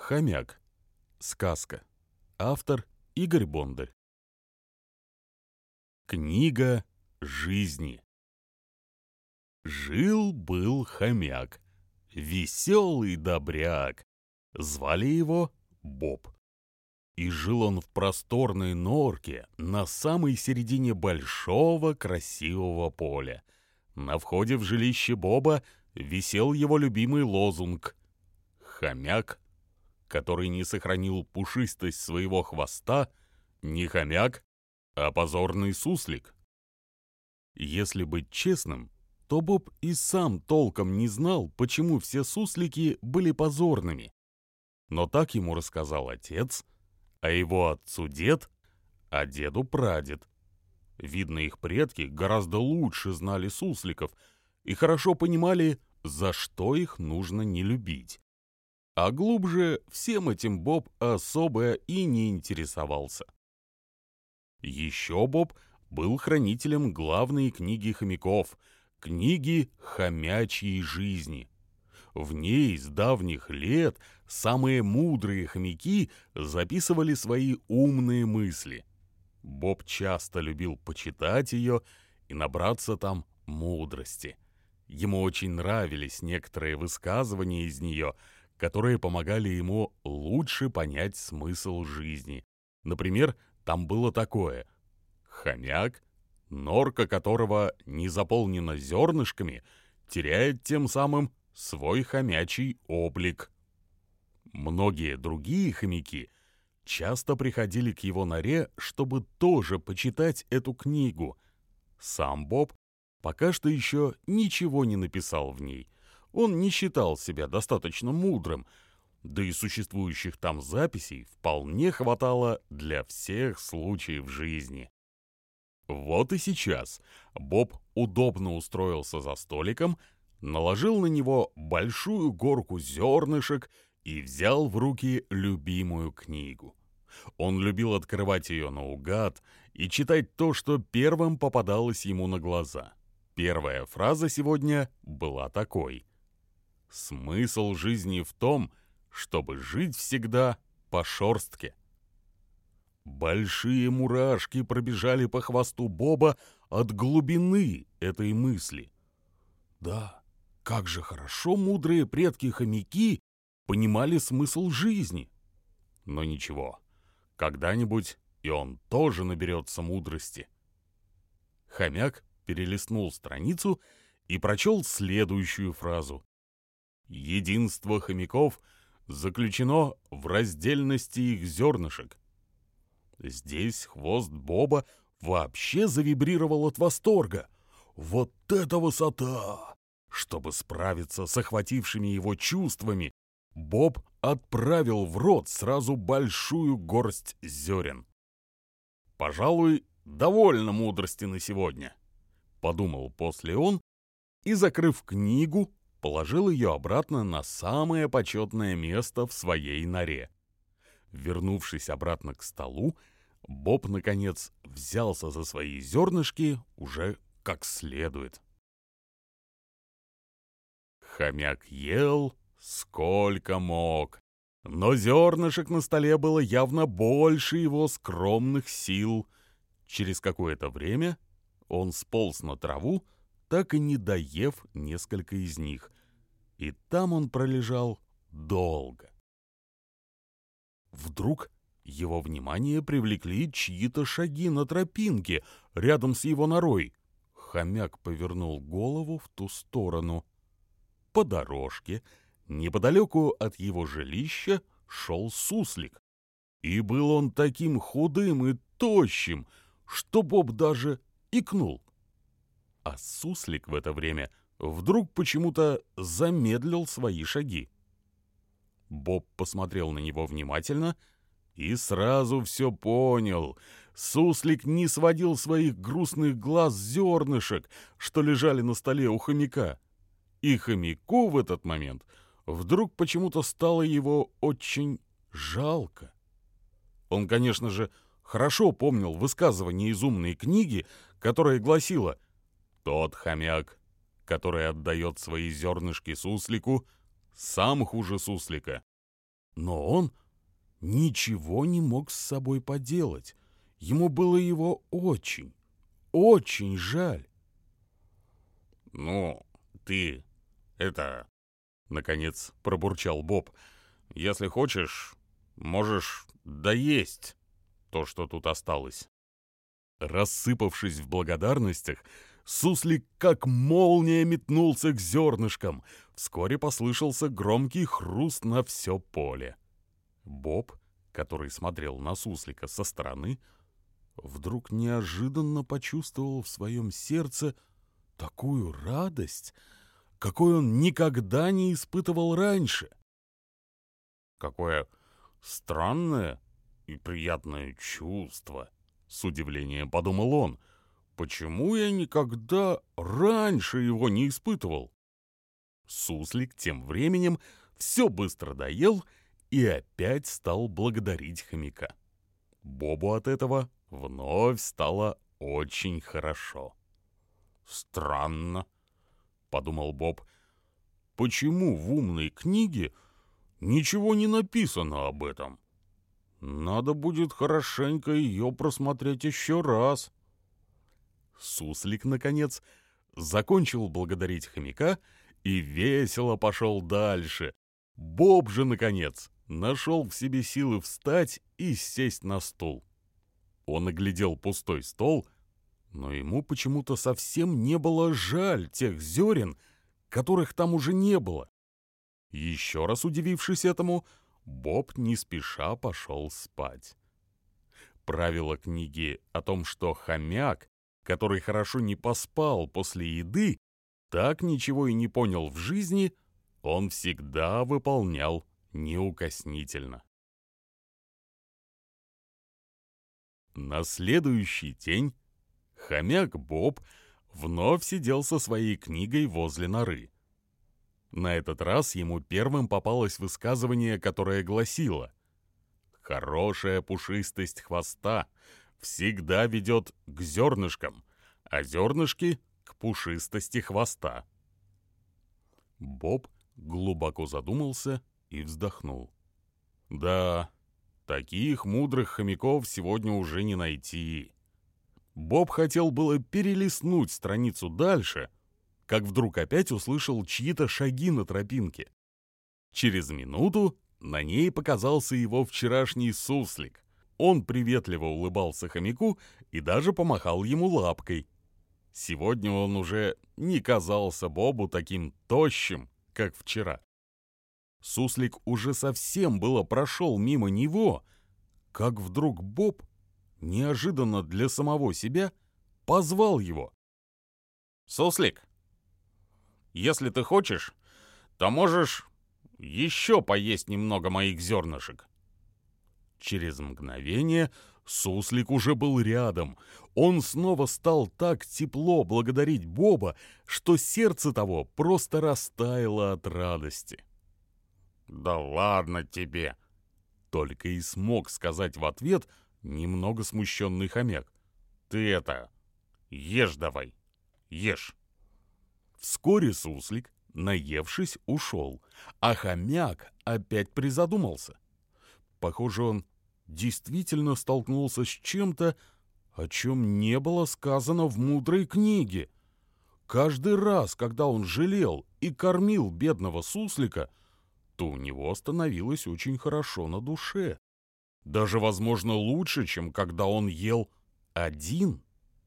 Хомяк. Сказка. Автор Игорь Бондарь. Книга жизни. Жил-был хомяк, веселый добряк. Звали его Боб. И жил он в просторной норке на самой середине большого красивого поля. На входе в жилище Боба висел его любимый лозунг «Хомяк, который не сохранил пушистость своего хвоста, не хомяк, а позорный суслик». Если быть честным, то Боб и сам толком не знал, почему все суслики были позорными. Но так ему рассказал отец, а его отцу дед, а деду прадед. Видно, их предки гораздо лучше знали сусликов и хорошо понимали, за что их нужно не любить. А глубже всем этим Боб особо и не интересовался. Еще Боб был хранителем главной книги хомяков, книги «Хомячьей жизни». В ней с давних лет самые мудрые хомяки записывали свои умные мысли. Боб часто любил почитать ее и набраться там мудрости. Ему очень нравились некоторые высказывания из нее, которые помогали ему лучше понять смысл жизни. Например, там было такое: «Хомяк, норка которого не заполнена зернышками, теряет тем самым свой хомячий облик». Многие другие хомяки часто приходили к его норе, чтобы тоже почитать эту книгу. Сам Боб пока что еще ничего не написал в ней. Он не считал себя достаточно мудрым, да и существующих там записей вполне хватало для всех случаев жизни. Вот и сейчас Боб удобно устроился за столиком, наложил на него большую горку зернышек и взял в руки любимую книгу. Он любил открывать ее наугад и читать то, что первым попадалось ему на глаза. Первая фраза сегодня была такой: «Смысл жизни в том, чтобы жить всегда по шерстке». Большие мурашки пробежали по хвосту Боба от глубины этой мысли. Да, как же хорошо мудрые предки-хомяки понимали смысл жизни. Но ничего, когда-нибудь и он тоже наберется мудрости. Хомяк перелистнул страницу и прочел следующую фразу: «Единство хомяков заключено в раздельности их зернышек». Здесь хвост Боба вообще завибрировал от восторга. Вот это высота! Чтобы справиться с охватившими его чувствами, Боб отправил в рот сразу большую горсть зерен. «Пожалуй, довольно мудрости на сегодня», — подумал после он и, закрыв книгу, положил ее обратно на самое почетное место в своей норе. Вернувшись обратно к столу, Боб, наконец, взялся за свои зернышки уже как следует. Хомяк ел сколько мог, но зернышек на столе было явно больше его скромных сил. Через какое-то время он сполз на траву, так и не доев несколько из них, и там он пролежал долго. Вдруг его внимание привлекли чьи-то шаги на тропинке рядом с его норой. Хомяк повернул голову в ту сторону. По дорожке, неподалеку от его жилища, шел суслик. И был он таким худым и тощим, что Боб даже икнул. А суслик в это время вдруг почему-то замедлил свои шаги. Боб посмотрел на него внимательно и сразу все понял. Суслик не сводил своих грустных глаз с зернышек, что лежали на столе у хомяка. И хомяку в этот момент вдруг почему-то стало его очень жалко. Он, конечно же, хорошо помнил высказывание из умной книги, которое гласило: «Тот хомяк, который отдает свои зернышки суслику, сам хуже суслика». Но он ничего не мог с собой поделать. Ему было его очень, очень жаль. «Ну, ты, это...» — наконец пробурчал Боб. «Если хочешь, можешь доесть то, что тут осталось». Рассыпавшись в благодарностях, суслик как молния метнулся к зернышкам. Вскоре послышался громкий хруст на все поле. Боб, который смотрел на суслика со стороны, вдруг неожиданно почувствовал в своем сердце такую радость, какой он никогда не испытывал раньше. «Какое странное и приятное чувство!» — с удивлением подумал он. «Почему я никогда раньше его не испытывал?» Суслик тем временем все быстро доел и опять стал благодарить хомяка. Бобу от этого вновь стало очень хорошо. «Странно», — подумал Боб, — «почему в умной книге ничего не написано об этом? Надо будет хорошенько ее просмотреть еще раз». Суслик, наконец, закончил благодарить хомяка и весело пошел дальше. Боб же, наконец, нашел в себе силы встать и сесть на стул. Он оглядел пустой стол, но ему почему-то совсем не было жаль тех зерен, которых там уже не было. Еще раз удивившись этому, Боб не спеша пошел спать. Правило книги о том, что хомяк, который хорошо не поспал после еды, так ничего и не понял в жизни, он всегда выполнял неукоснительно. На следующий день хомяк Боб вновь сидел со своей книгой возле норы. На этот раз ему первым попалось высказывание, которое гласило: «Хорошая пушистость хвоста всегда ведет к зернышкам, а зернышки — к пушистости хвоста». Боб глубоко задумался и вздохнул. «Да, таких мудрых хомяков сегодня уже не найти». Боб хотел было перелистнуть страницу дальше, как вдруг опять услышал чьи-то шаги на тропинке. Через минуту на ней показался его вчерашний суслик. Он приветливо улыбался хомяку и даже помахал ему лапкой. Сегодня он уже не казался Бобу таким тощим, как вчера. Суслик уже совсем было прошел мимо него, как вдруг Боб, неожиданно для самого себя, позвал его. «Суслик, если ты хочешь, то можешь еще поесть немного моих зернышек». Через мгновение суслик уже был рядом. Он снова стал так тепло благодарить Боба, что сердце того просто растаяло от радости. «Да ладно тебе!» — только и смог сказать в ответ немного смущенный хомяк. «Ты это, ешь давай, ешь!» Вскоре суслик, наевшись, ушел, а хомяк опять призадумался. Похоже, он действительно столкнулся с чем-то, о чем не было сказано в мудрой книге. Каждый раз, когда он жалел и кормил бедного суслика, то у него становилось очень хорошо на душе. Даже, возможно, лучше, чем когда он ел один.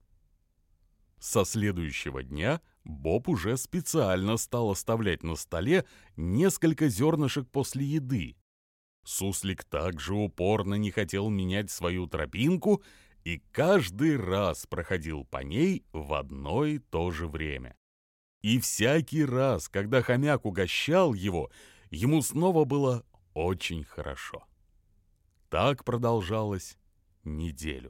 Со следующего дня Боб уже специально стал оставлять на столе несколько зернышек после еды. Суслик также упорно не хотел менять свою тропинку и каждый раз проходил по ней в одно и то же время. И всякий раз, когда хомяк угощал его, ему снова было очень хорошо. Так продолжалось неделю.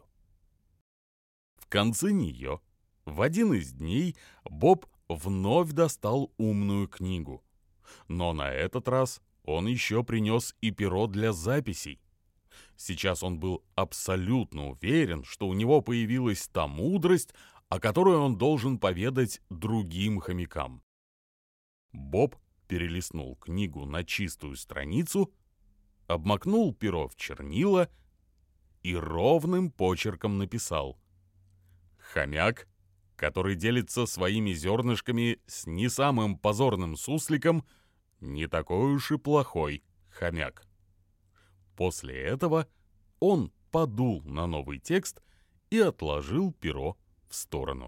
В конце нее, в один из дней, Боб вновь достал умную книгу. Но на этот раз он еще принес и перо для записей. Сейчас он был абсолютно уверен, что у него появилась та мудрость, о которой он должен поведать другим хомякам. Боб перелистнул книгу на чистую страницу обмакнул перо в чернила и ровным почерком написал: «Хомяк, который делится своими зернышками с не самым позорным сусликом, не такой уж и плохой хомяк». После этого он подул на новый текст и отложил перо в сторону.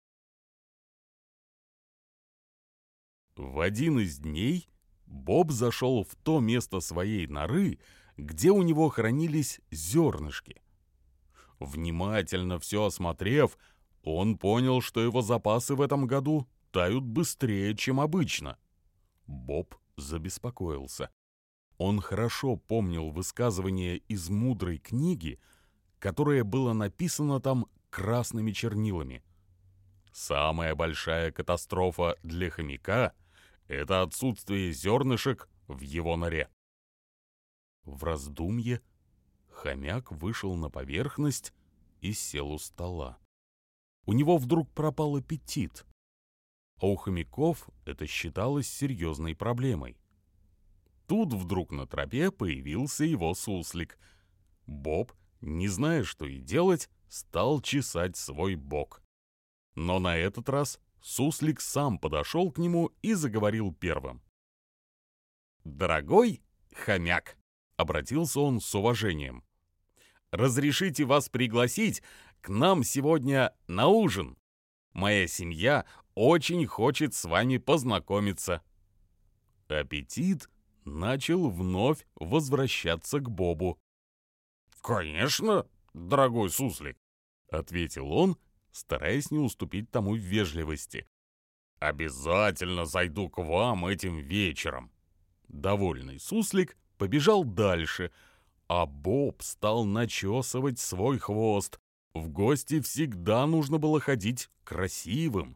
В один из дней Боб зашел в то место своей норы, где у него хранились зернышки. Внимательно все осмотрев, он понял, что его запасы в этом году тают быстрее, чем обычно. Боб забеспокоился. Он хорошо помнил высказывание из мудрой книги, которое было написано там красными чернилами. Самая большая катастрофа для хомяка — это отсутствие зернышек в его норе. В раздумье хомяк вышел на поверхность и сел у стола. У него вдруг пропал аппетит, а у хомяков это считалось серьезной проблемой. Тут вдруг на тропе появился его суслик. Боб, не зная, что и делать, стал чесать свой бок. Но на этот раз суслик сам подошел к нему и заговорил первым. «Дорогой хомяк», — обратился он с уважением, — «разрешите вас пригласить к нам сегодня на ужин? Моя семья очень хочет с вами познакомиться». Аппетит начал вновь возвращаться к Бобу. «Конечно, дорогой суслик», — ответил он, стараясь не уступить тому в вежливости. «Обязательно зайду к вам этим вечером». Довольный суслик побежал дальше, а Боб стал начесывать свой хвост. В гости всегда нужно было ходить красивым.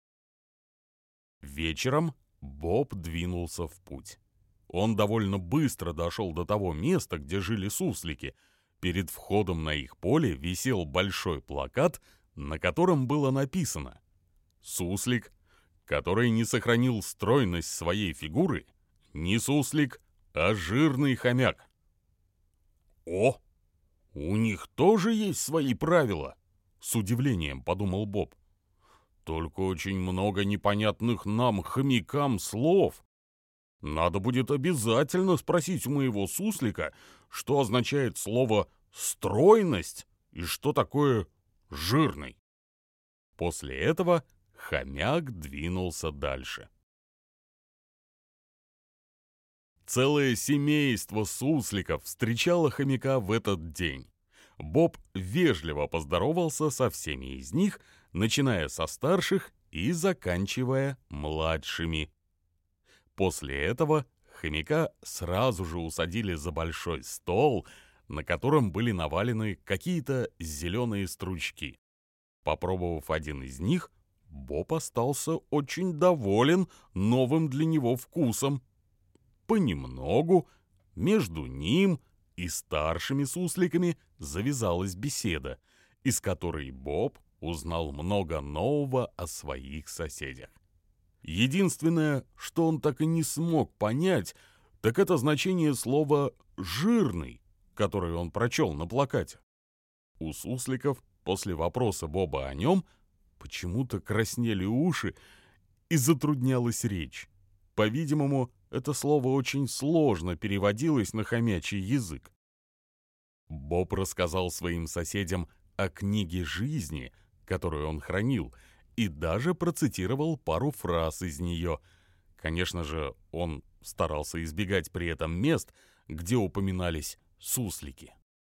Вечером Боб двинулся в путь. Он довольно быстро дошел до того места, где жили суслики. Перед входом на их поле висел большой плакат, на котором было написано: «Суслик, который не сохранил стройность своей фигуры, не суслик, а жирный хомяк». «О, у них тоже есть свои правила», — с удивлением подумал Боб. «Только очень много непонятных нам, хомякам, слов. Надо будет обязательно спросить у моего суслика, что означает слово «стройность» и что такое «жирный». После этого хомяк двинулся дальше. Целое семейство сусликов встречало хомяка в этот день. Боб вежливо поздоровался со всеми из них, начиная со старших и заканчивая младшими. После этого хомяка сразу же усадили за большой стол, на котором были навалены какие-то зеленые стручки. Попробовав один из них, Боб остался очень доволен новым для него вкусом. Понемногу между ним и старшими сусликами завязалась беседа, из которой Боб узнал много нового о своих соседях. Единственное, что он так и не смог понять, так это значение слова «жирный», которое он прочел на плакате. У сусликов после вопроса Боба о нем почему-то краснели уши и затруднялась речь. По-видимому, это слово очень сложно переводилось на хомячий язык. Боб рассказал своим соседям о книге жизни, которую он хранил, и даже процитировал пару фраз из нее. Конечно же, он старался избегать при этом мест, где упоминались суслики.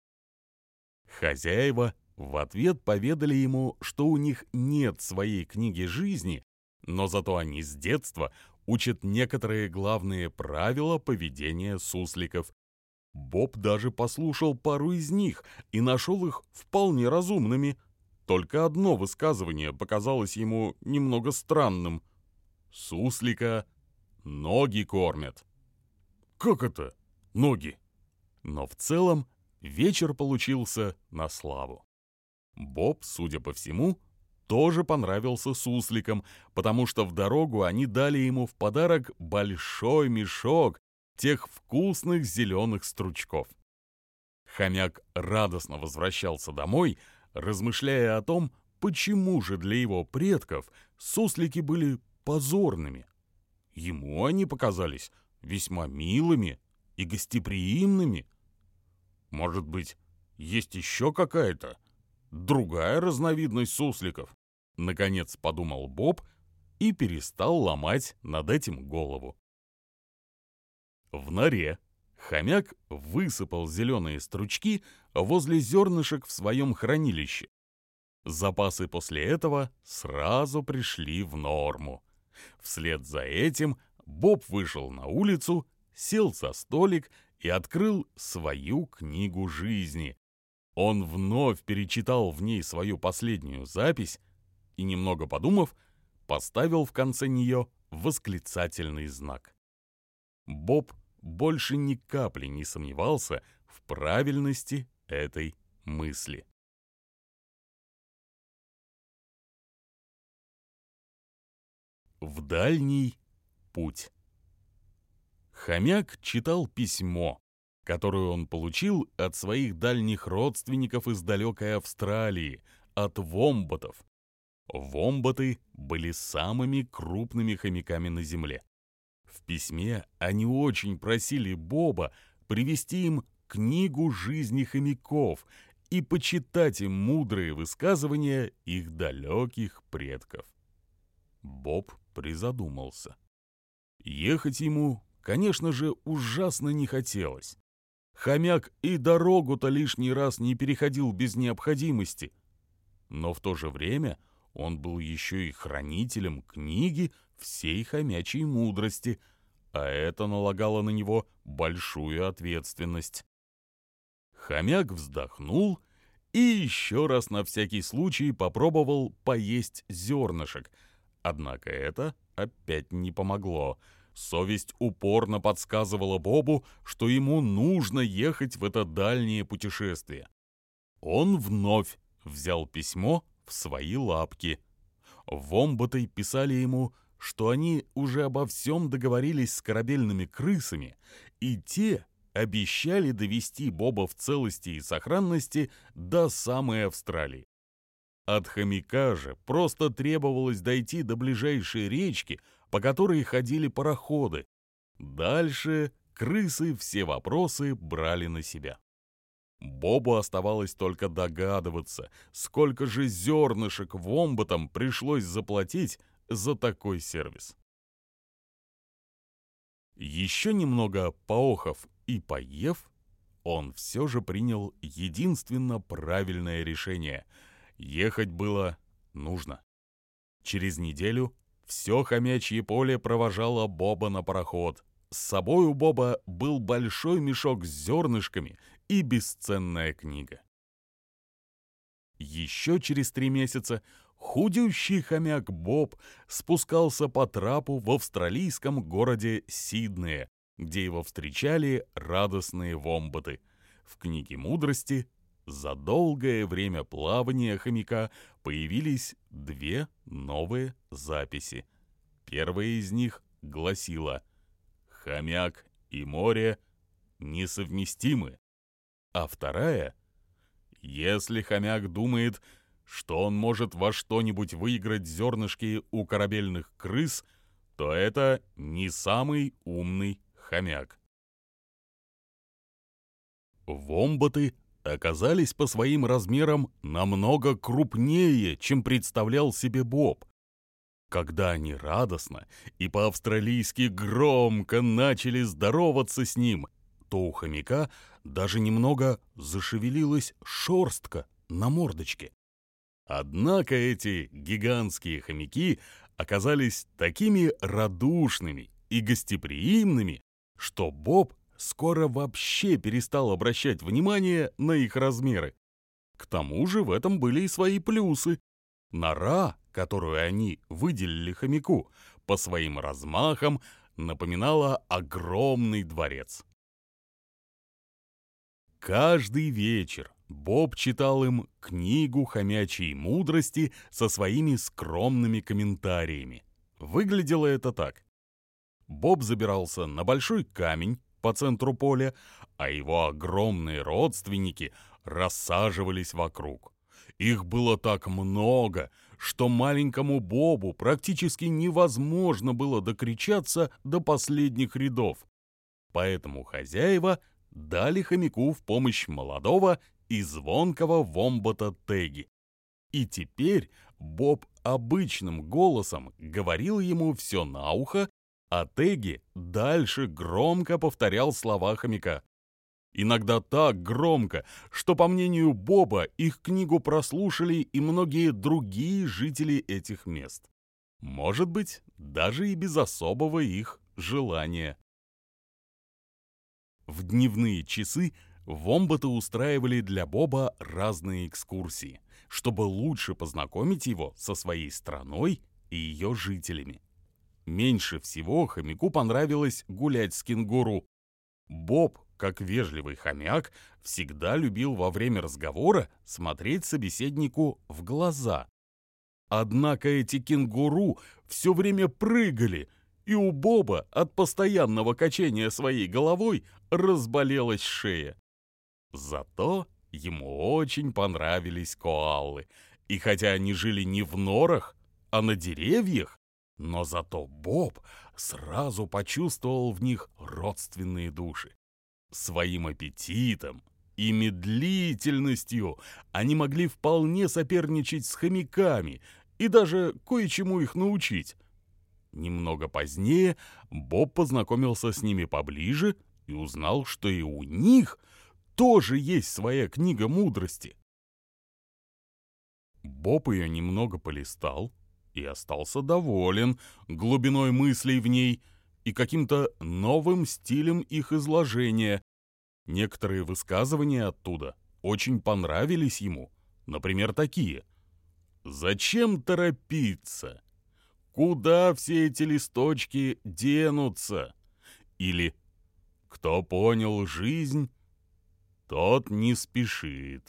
Хозяева в ответ поведали ему, что у них нет своей книги жизни, но зато они с детства учат некоторые главные правила поведения сусликов. Боб даже послушал пару из них и нашел их вполне разумными. Только одно высказывание показалось ему немного странным. Суслика ноги кормят. Как это ноги? Но в целом вечер получился на славу. Боб, судя по всему, тоже понравился сусликам, потому что в дорогу они дали ему в подарок большой мешок, тех вкусных зеленых стручков. Хомяк радостно возвращался домой, размышляя о том, почему же для его предков суслики были позорными. Ему они показались весьма милыми и гостеприимными. Может быть, есть еще какая-то другая разновидность сусликов? Наконец подумал Боб и перестал ломать над этим голову. В норе хомяк высыпал зеленые стручки возле зернышек в своем хранилище. Запасы после этого сразу пришли в норму. Вслед за этим Боб вышел на улицу, сел за столик и открыл свою книгу жизни. Он вновь перечитал в ней свою последнюю запись и, немного подумав, поставил в конце нее восклицательный знак. Боб больше ни капли не сомневался в правильности этой мысли. В дальний путь. Хомяк читал письмо, которое он получил от своих дальних родственников из далекой Австралии, от вомбатов. Вомбаты были самыми крупными хомяками на Земле. В письме они очень просили Боба привести им книгу жизни хомяков и почитать им мудрые высказывания их далеких предков. Боб призадумался. Ехать ему, конечно же, ужасно не хотелось. Хомяк и дорогу-то лишний раз не переходил без необходимости. Но в то же время он был еще и хранителем книги всей хомячьей мудрости, а это налагало на него большую ответственность. Хомяк вздохнул и еще раз на всякий случай попробовал поесть зернышек. Однако это опять не помогло. Совесть упорно подсказывала Бобу, что ему нужно ехать в это дальнее путешествие. Он вновь взял письмо в свои лапки. Вомбаты писали ему, что они уже обо всем договорились с корабельными крысами, и те обещали довести Боба в целости и сохранности до самой Австралии. От хомяка же просто требовалось дойти до ближайшей речки, по которой ходили пароходы. Дальше крысы все вопросы брали на себя. Бобу оставалось только догадываться, сколько же зернышек вомбатам пришлось заплатить за такой сервис. Еще немного поохов и поев, он все же принял единственно правильное решение — ехать было нужно. Через неделю все хомячье поле провожало Боба на пароход. С собой у Боба был большой мешок с зернышками и бесценная книга. Еще через 3 месяца худющий хомяк Боб спускался по трапу в австралийском городе Сиднее, где его встречали радостные вомбаты. В книге мудрости за долгое время плавания хомяка появились 2 новые записи. Первая из них гласила: «Хомяк и море несовместимы». А вторая: «Если хомяк думает, что он может во что-нибудь выиграть зернышки у корабельных крыс, то это не самый умный хомяк». Вомбаты оказались по своим размерам намного крупнее, чем представлял себе Боб. Когда они радостно и по-австралийски громко начали здороваться с ним, то у хомяка даже немного зашевелилась шерстка на мордочке. Однако эти гигантские хомяки оказались такими радушными и гостеприимными, что Боб скоро вообще перестал обращать внимание на их размеры. К тому же в этом были и свои плюсы. Нора, которую они выделили хомяку, по своим размахам напоминала огромный дворец. Каждый вечер Боб читал им книгу хомячьей мудрости со своими скромными комментариями. Выглядело это так. Боб забирался на большой камень, по центру поля, а его огромные родственники рассаживались вокруг. Их было так много, что маленькому Бобу практически невозможно было докричаться до последних рядов. Поэтому хозяева дали хомяку в помощь молодого и звонкого вомбата Теги. И теперь Боб обычным голосом говорил ему все на ухо, а Теги дальше громко повторял слова хомяка. Иногда так громко, что, по мнению Боба, их книгу прослушали и многие другие жители этих мест. Может быть, даже и без особого их желания. В дневные часы вомбаты устраивали для Боба разные экскурсии, чтобы лучше познакомить его со своей страной и ее жителями. Меньше всего хомяку понравилось гулять с кенгуру. Боб, как вежливый хомяк, всегда любил во время разговора смотреть собеседнику в глаза. Однако эти кенгуру все время прыгали, и у Боба от постоянного качания своей головой разболелась шея. Зато ему очень понравились коалы, и хотя они жили не в норах, а на деревьях, но зато Боб сразу почувствовал в них родственные души. Своим аппетитом и медлительностью они могли вполне соперничать с хомяками и даже кое-чему их научить. Немного позднее Боб познакомился с ними поближе и узнал, что и у них тоже есть своя книга мудрости. Боб ее немного полистал и остался доволен глубиной мыслей в ней и каким-то новым стилем их изложения. Некоторые высказывания оттуда очень понравились ему, например, такие: «Зачем торопиться? Куда все эти листочки денутся?» Или «Кто понял жизнь, тот не спешит».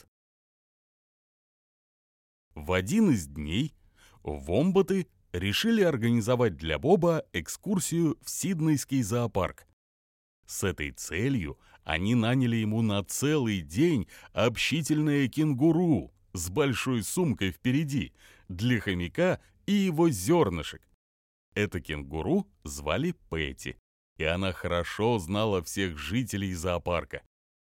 В один из дней вомбаты решили организовать для Боба экскурсию в Сиднейский зоопарк. С этой целью они наняли ему на целый день общительное кенгуру с большой сумкой впереди для хомяка и его зернышек. Это кенгуру звали Петти, и она хорошо знала всех жителей зоопарка.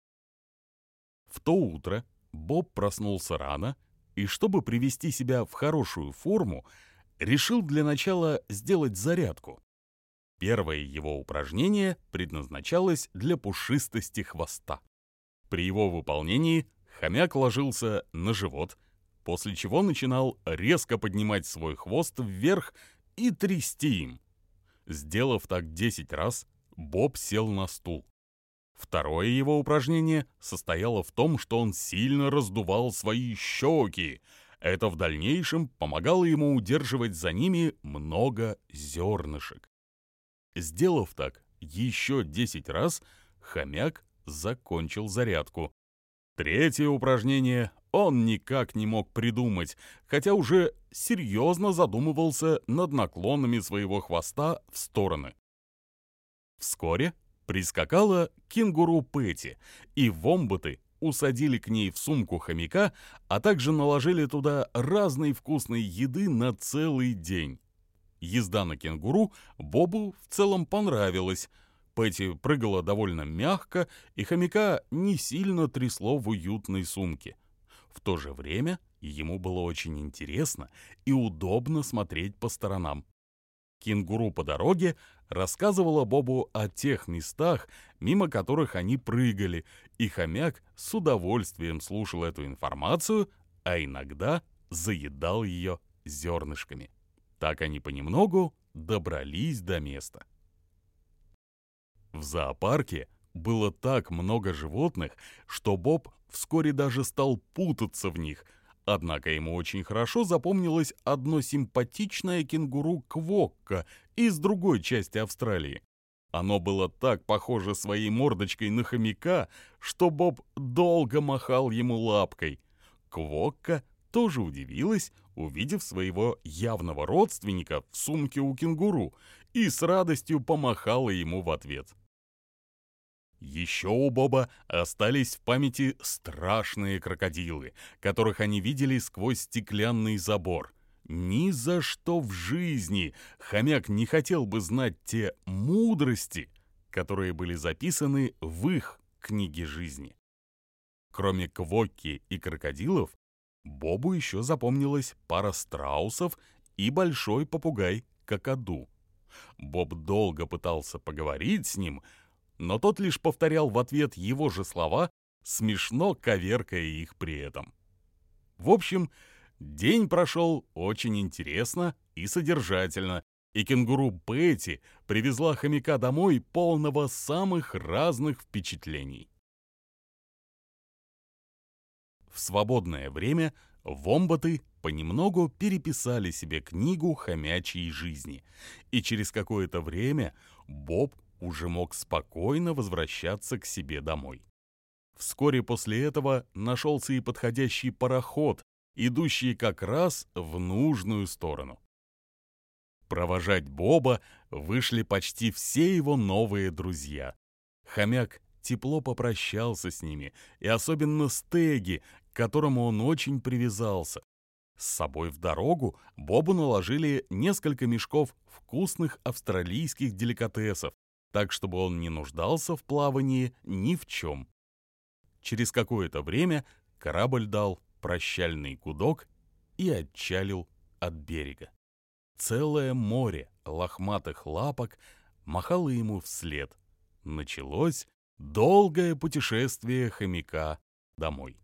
В то утро Боб проснулся рано и, чтобы привести себя в хорошую форму, решил для начала сделать зарядку. Первое его упражнение предназначалось для пушистости хвоста. При его выполнении хомяк ложился на живот, после чего начинал резко поднимать свой хвост вверх и трясти им. Сделав так 10 раз, Боб сел на стул. Второе его упражнение состояло в том, что он сильно раздувал свои щеки. Это в дальнейшем помогало ему удерживать за ними много зернышек. Сделав так еще 10 раз, хомяк закончил зарядку. Третье упражнение он никак не мог придумать, хотя уже серьезно задумывался над наклонами своего хвоста в стороны. Вскоре прискакала кенгуру Петти, и вомбаты усадили к ней в сумку хомяка, а также наложили туда разной вкусной еды на целый день. Езда на кенгуру Бобу в целом понравилась. Петти прыгала довольно мягко, и хомяка не сильно трясло в уютной сумке. В то же время ему было очень интересно и удобно смотреть по сторонам. Кенгуру по дороге рассказывала Бобу о тех местах, мимо которых они прыгали, и хомяк с удовольствием слушал эту информацию, а иногда заедал ее зернышками. Так они понемногу добрались до места. В зоопарке было так много животных, что Боб вскоре даже стал путаться в них, однако ему очень хорошо запомнилось одно симпатичное кенгуру Квокка из другой части Австралии. Оно было так похоже своей мордочкой на хомяка, что Боб долго махал ему лапкой. Квокка тоже удивилась, увидев своего явного родственника в сумке у кенгуру, и с радостью помахала ему в ответ. Еще у Боба остались в памяти страшные крокодилы, которых они видели сквозь стеклянный забор. Ни за что в жизни хомяк не хотел бы знать те мудрости, которые были записаны в их книге жизни. Кроме Квокки и крокодилов, Бобу еще запомнилась пара страусов и большой попугай Какаду. Боб долго пытался поговорить с ним, но тот лишь повторял в ответ его же слова, смешно коверкая их при этом. В общем, день прошел очень интересно и содержательно, и кенгуру Петти привезла хомяка домой, полного самых разных впечатлений. В свободное время вомбаты понемногу переписали себе книгу хомячьей жизни, и через какое-то время Боб уже мог спокойно возвращаться к себе домой. Вскоре после этого нашелся и подходящий пароход, идущий как раз в нужную сторону. Провожать Боба вышли почти все его новые друзья. Хомяк тепло попрощался с ними, и особенно с Тегги, к которому он очень привязался. С собой в дорогу Бобу наложили несколько мешков вкусных австралийских деликатесов, так чтобы он не нуждался в плавании ни в чем. Через какое-то время корабль дал прощальный гудок и отчалил от берега. Целое море лохматых лапок махало ему вслед. Началось долгое путешествие хомяка домой.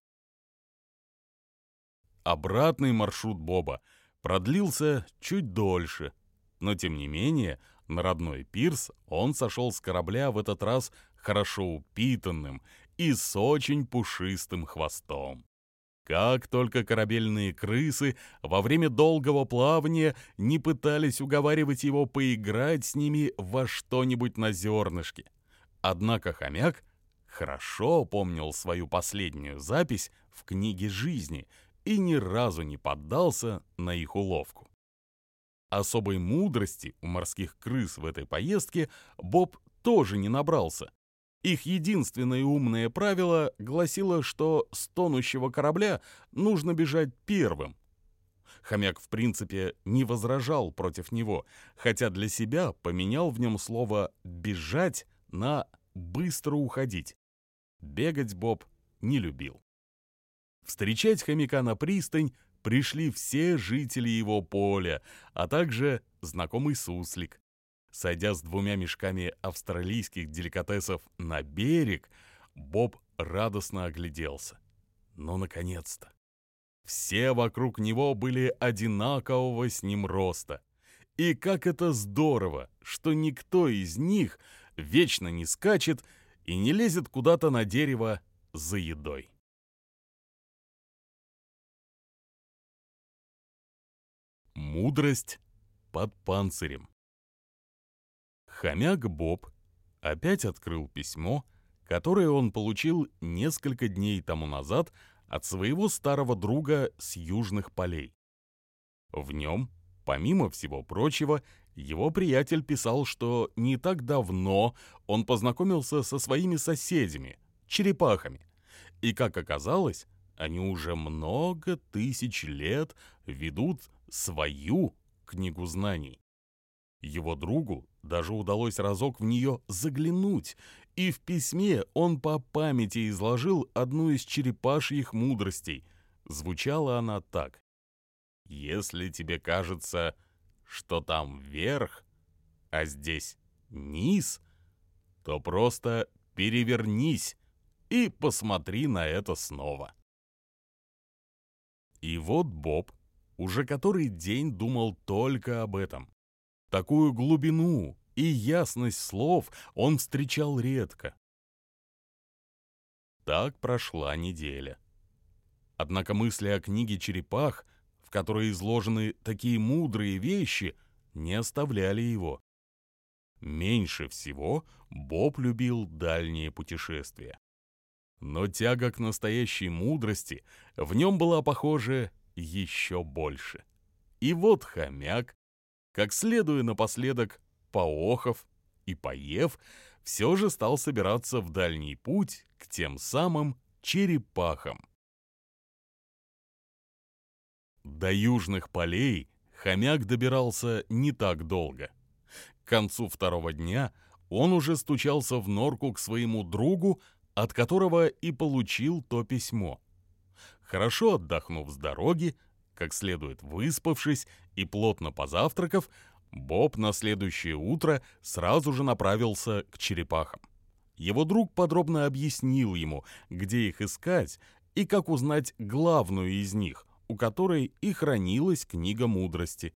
Обратный маршрут Боба продлился чуть дольше, но тем не менее на родной пирс он сошел с корабля в этот раз хорошо упитанным и с очень пушистым хвостом. Как только корабельные крысы во время долгого плавания не пытались уговаривать его поиграть с ними во что-нибудь на зернышке. Однако хомяк хорошо помнил свою последнюю запись в книге жизни и ни разу не поддался на их уловку. Особой мудрости у морских крыс в этой поездке Боб тоже не набрался. Их единственное умное правило гласило, что с тонущего корабля нужно бежать первым. Хомяк, в принципе, не возражал против него, хотя для себя поменял в нем слово «бежать» на «быстро уходить». Бегать Боб не любил. Встречать хомяка на пристань пришли все жители его поля, а также знакомый суслик. Сойдя с 2 мешками австралийских деликатесов на берег, Боб радостно огляделся. Ну, наконец-то! Все вокруг него были одинакового с ним роста. И как это здорово, что никто из них вечно не скачет и не лезет куда-то на дерево за едой. Мудрость под панцирем. Хомяк Боб опять открыл письмо, которое он получил несколько дней тому назад от своего старого друга с южных полей. В нем, помимо всего прочего, его приятель писал, что не так давно он познакомился со своими соседями, черепахами, и, как оказалось, они уже много тысяч лет ведут свою книгу знаний. Его другу даже удалось разок в нее заглянуть, и в письме он по памяти изложил одну из черепашьих мудростей. Звучала она так: «Если тебе кажется, что там верх, а здесь низ, то просто перевернись и посмотри на это снова». И вот Боб уже который день думал только об этом. Такую глубину и ясность слов он встречал редко. Так прошла неделя. Однако мысли о книге черепах, в которой изложены такие мудрые вещи, не оставляли его. Меньше всего Боб любил дальние путешествия. Но тяга к настоящей мудрости в нем была, похоже, еще больше. И вот хомяк, как следуя напоследок, поохов и поев, все же стал собираться в дальний путь к тем самым черепахам. До южных полей хомяк добирался не так долго. К концу второго дня он уже стучался в норку к своему другу, от которого и получил то письмо. Хорошо отдохнув с дороги, как следует выспавшись и плотно позавтракав, Боб на следующее утро сразу же направился к черепахам. Его друг подробно объяснил ему, где их искать и как узнать главную из них, у которой и хранилась книга мудрости.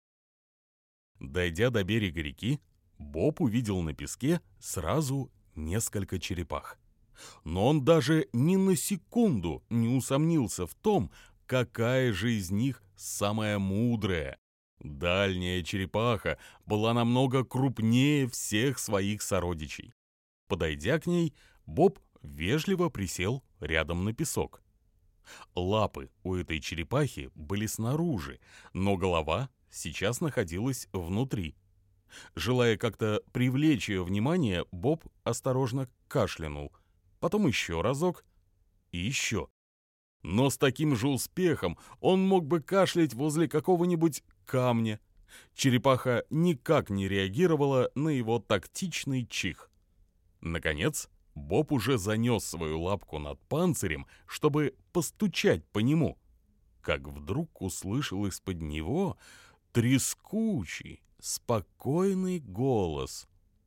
Дойдя до берега реки, Боб увидел на песке сразу несколько черепах. Но он даже ни на секунду не усомнился в том, какая же из них самая мудрая. Дальняя черепаха была намного крупнее всех своих сородичей. Подойдя к ней, Боб вежливо присел рядом на песок. Лапы у этой черепахи были снаружи, но голова сейчас находилась внутри. Желая как-то привлечь ее внимание, Боб осторожно кашлянул, потом еще разок и еще. Но с таким же успехом он мог бы кашлять возле какого-нибудь камня. Черепаха никак не реагировала на его тактичный чих. Наконец, Боб уже занес свою лапку над панцирем, чтобы постучать по нему, как вдруг услышал из-под него трескучий, спокойный голос.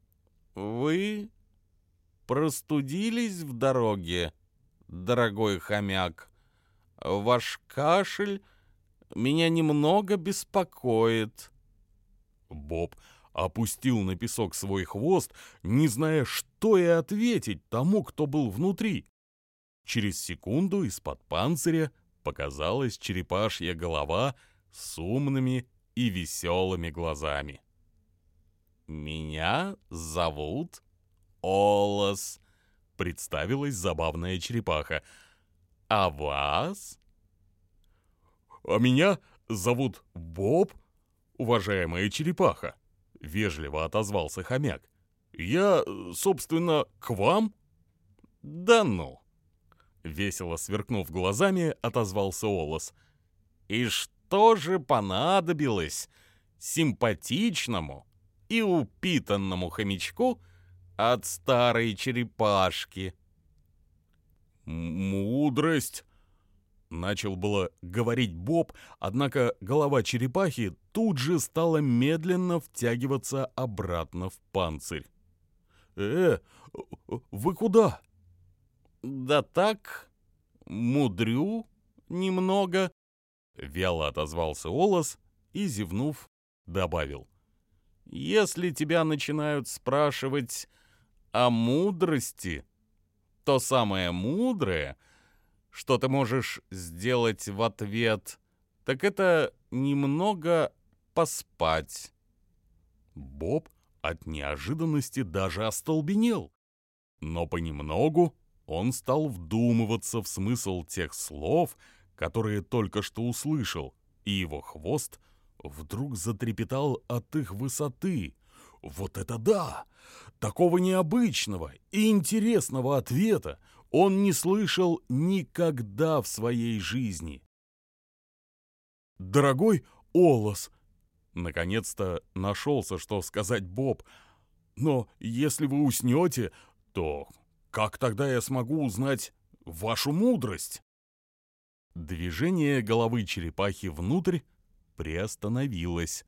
«Вы простудились в дороге, дорогой хомяк? Ваш кашель меня немного беспокоит». Боб опустил на песок свой хвост, не зная, что и ответить тому, кто был внутри. Через секунду из-под панциря показалась черепашья голова с умными и веселыми глазами. «Меня зовут Олос», — представилась забавная черепаха. «А вас?» «А меня зовут Боб, уважаемая черепаха», — вежливо отозвался хомяк. «Я, собственно, к вам?» «Да ну!» — весело сверкнув глазами, отозвался Олос. «И что же понадобилось симпатичному и упитанному хомячку от старой черепашки?» «Мудрость!» — начал было говорить Боб, однако голова черепахи тут же стала медленно втягиваться обратно в панцирь. Вы куда?» «Да так, мудрю немного», — вяло отозвался Олос и, зевнув, добавил. «Если тебя начинают спрашивать о мудрости, то самое мудрое, что ты можешь сделать в ответ, так это немного поспать». Боб от неожиданности даже остолбенел. Но понемногу он стал вдумываться в смысл тех слов, которые только что услышал, и его хвост вдруг затрепетал от их высоты. Вот это да! Такого необычного и интересного ответа он не слышал никогда в своей жизни. «Дорогой Олос!» Наконец-то нашелся, что сказать Боб. «Но если вы уснете, то как тогда я смогу узнать вашу мудрость?» Движение головы черепахи внутрь приостановилось.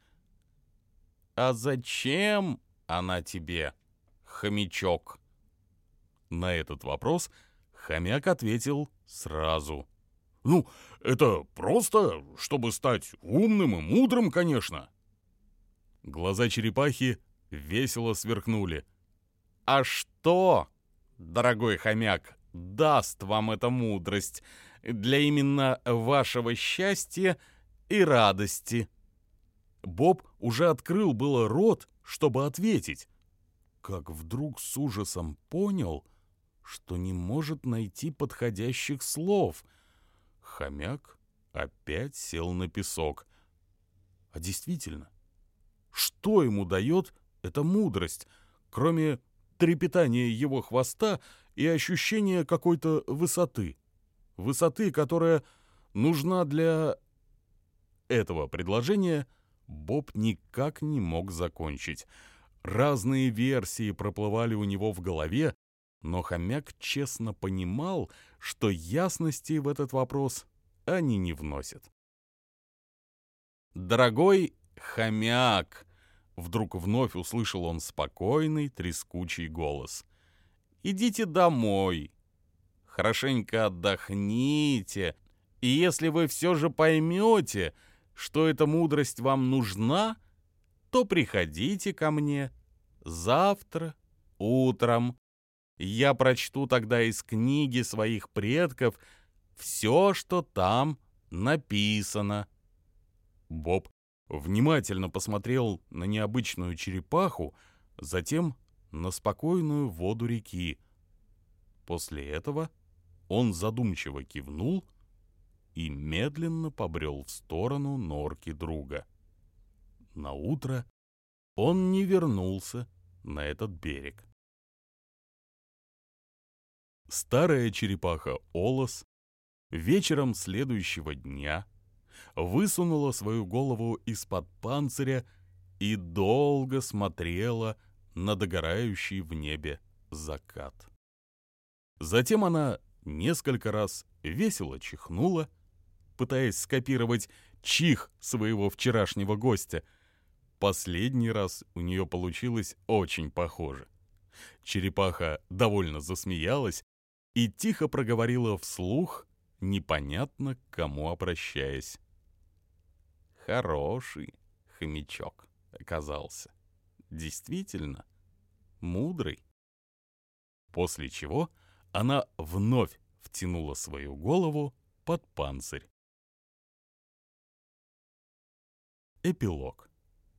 «А зачем она тебе, хомячок?» На этот вопрос хомяк ответил сразу. «Ну, это просто, чтобы стать умным и мудрым, конечно». Глаза черепахи весело сверкнули. «А что, дорогой хомяк, даст вам эта мудрость для именно вашего счастья и радости?» Боб уже открыл было рот, чтобы ответить, как вдруг с ужасом понял, что не может найти подходящих слов. Хомяк опять сел на песок. А действительно, что ему дает эта мудрость, кроме трепетание его хвоста и ощущение какой-то высоты. Высоты, которая нужна для этого предложения, Боб никак не мог закончить. Разные версии проплывали у него в голове, но хомяк честно понимал, что ясности в этот вопрос они не вносят. «Дорогой хомяк!» — вдруг вновь услышал он спокойный, трескучий голос. «Идите домой, хорошенько отдохните, и если вы все же поймете, что эта мудрость вам нужна, то приходите ко мне завтра утром. Я прочту тогда из книги своих предков все, что там написано». Боб внимательно посмотрел на необычную черепаху, затем на спокойную воду реки. После этого он задумчиво кивнул и медленно побрел в сторону норки друга. Наутро он не вернулся на этот берег. Старая черепаха Олос вечером следующего дня высунула свою голову из-под панциря и долго смотрела на догорающий в небе закат. Затем она несколько раз весело чихнула, пытаясь скопировать чих своего вчерашнего гостя. Последний раз у нее получилось очень похоже. Черепаха довольно засмеялась и тихо проговорила вслух, непонятно к кому обращаясь. Хороший хомячок оказался. Действительно мудрый. После чего она вновь втянула свою голову под панцирь. Эпилог.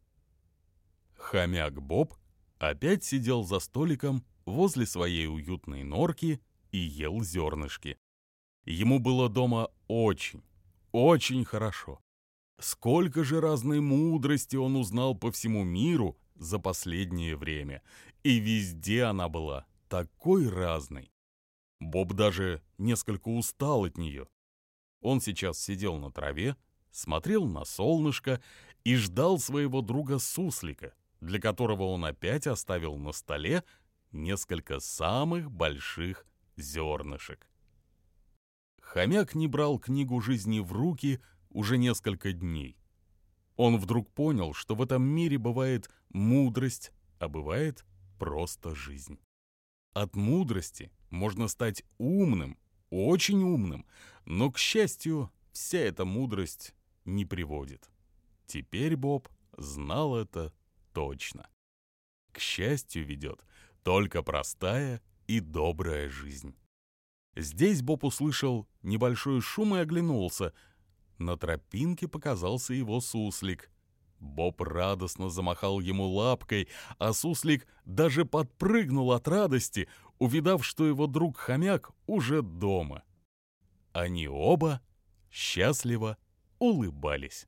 Хомяк Боб опять сидел за столиком возле своей уютной норки и ел зернышки. Ему было дома очень, очень хорошо. Сколько же разной мудрости он узнал по всему миру за последнее время, и везде она была такой разной. Боб даже несколько устал от нее. Он сейчас сидел на траве, смотрел на солнышко и ждал своего друга Суслика, для которого он опять оставил на столе несколько самых больших зернышек. Хомяк не брал книгу жизни в руки уже несколько дней. Он вдруг понял, что в этом мире бывает мудрость, а бывает просто жизнь. От мудрости можно стать умным, очень умным, но, к счастью, вся эта мудрость не приводит. Теперь Боб знал это точно. К счастью ведет только простая и добрая жизнь. Здесь Боб услышал небольшой шум и оглянулся. На тропинке показался его суслик. Боб радостно замахал ему лапкой, а суслик даже подпрыгнул от радости, увидав, что его друг-хомяк уже дома. Они оба счастливо улыбались.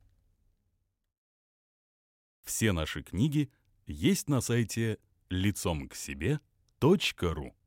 Все наши книги есть на сайте лицомксебе.ру.